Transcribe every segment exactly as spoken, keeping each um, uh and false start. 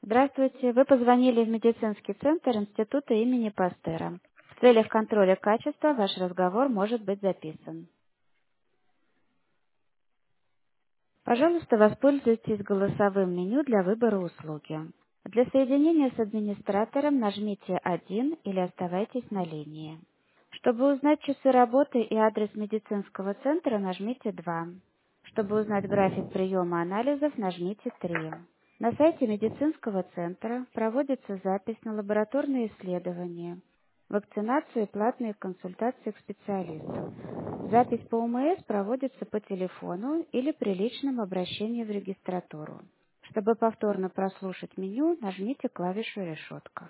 Здравствуйте. Вы позвонили в медицинский центр Института имени Пастера. В целях контроля качества ваш разговор может быть записан. Пожалуйста, воспользуйтесь голосовым меню для выбора услуги. Для соединения с администратором нажмите один или оставайтесь на линии. Чтобы узнать часы работы и адрес медицинского центра, нажмите два. Чтобы узнать график приема анализов, нажмите три. На сайте медицинского центра проводится запись на лабораторные исследования, вакцинацию и платные консультации к специалисту. Запись по ОМС проводится по телефону или при личном обращении в регистратуру. Чтобы повторно прослушать меню, нажмите клавишу «Решетка».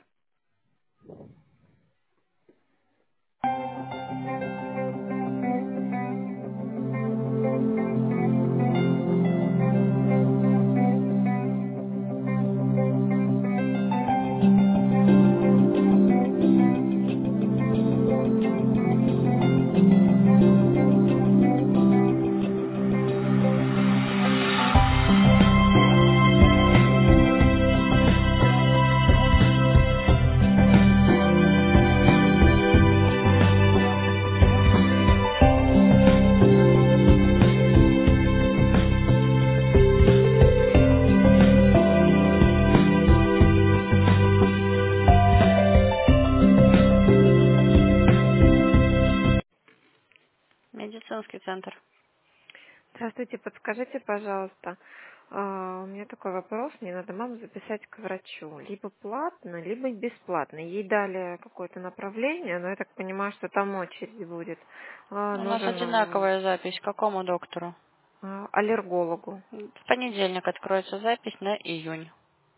Медицинский центр. Здравствуйте, подскажите, пожалуйста, а, у меня такой вопрос, мне надо маму записать к врачу, либо платно, либо бесплатно. Ей дали какое-то направление, но я так понимаю, что там очередь будет. А, У нас нужен м, одинаковая запись. К какому доктору? а, аллергологу В понедельник откроется запись на июнь.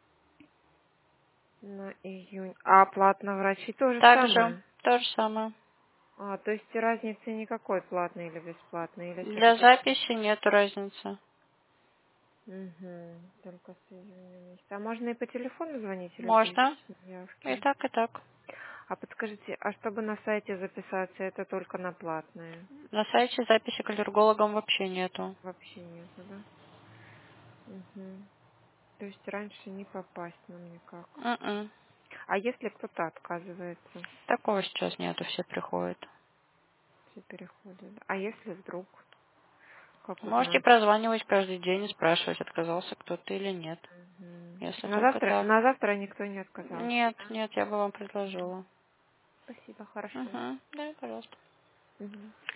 на июнь. А платно врачи то же Также самое? то же самое. А, то есть разницы никакой, платный или бесплатный, или Для все-таки... записи нет разницы. Угу, только с июня месяца. А можно и по телефону звонить или здесь Можно и явки? так, и так. А подскажите, а чтобы на сайте записаться, это только на платное? На сайте записи к аллергологам вообще нету. Вообще нету, да? Угу. То есть раньше не попасть нам никак. М-м. А если кто-то отказывается, Такого сейчас нету, все приходят. все переходят? А если вдруг, как Можете узнать? прозванивать каждый день и спрашивать, отказался кто-то или нет. Мгм. Если На только завтра, так. на завтра никто не отказался, Нет, да? нет, я бы вам предложила. Спасибо, хорошо. Угу. Да, пожалуйста. Мгм.